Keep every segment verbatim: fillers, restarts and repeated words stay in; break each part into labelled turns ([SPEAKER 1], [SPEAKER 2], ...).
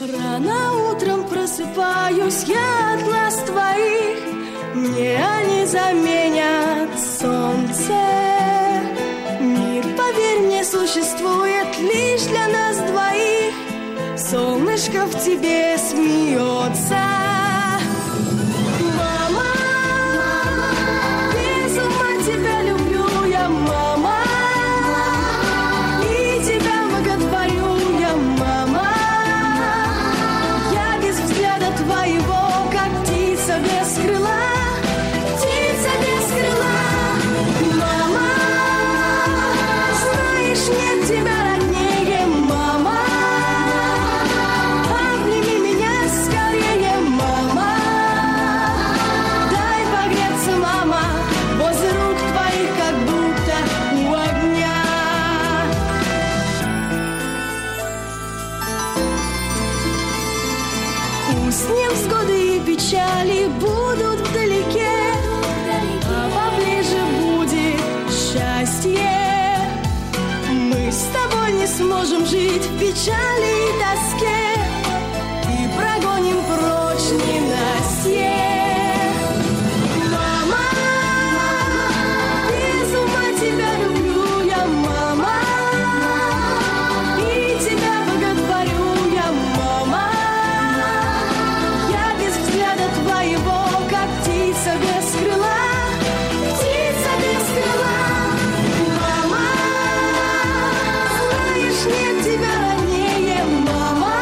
[SPEAKER 1] Рано утром просыпаюсь я от глаз твоих, мне они заменят солнце. Мир, поверь мне, существует лишь для нас двоих. Солнышко в тебе смеется. Мама, без ума тебя люблю я, мама, и тебя боготворю я, мама. Я без взгляда твоего, как птица без крыла, птица без крыла. Мама, знаешь, нет тебя роднее, мама. Обними меня скорее, мама. Дай погреться, мама, возле рук твоих, как будто у огня. Пусть невзгоды и печали будут вдалеке, а поближе будет счастье. Мы с тобой не сможем жить в печали и тоске, и прогоним прочь ненастье. Мама, без ума тебя люблю я, мама, и тебя боготворю я, мама. Я без взгляда твоего, как птица без крыла, птица без крыла. Мама, знаешь, нет тебя роднее, мама.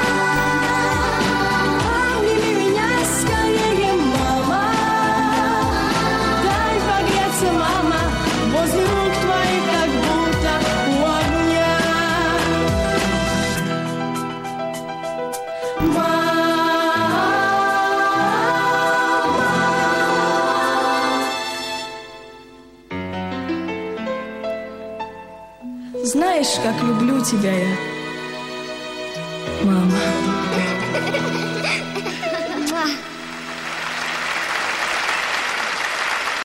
[SPEAKER 1] Обними меня скорее, мама. Дай погреться, мама, возле рук твоих, как будто у огня. Мама. Знаешь, как люблю тебя я, мама.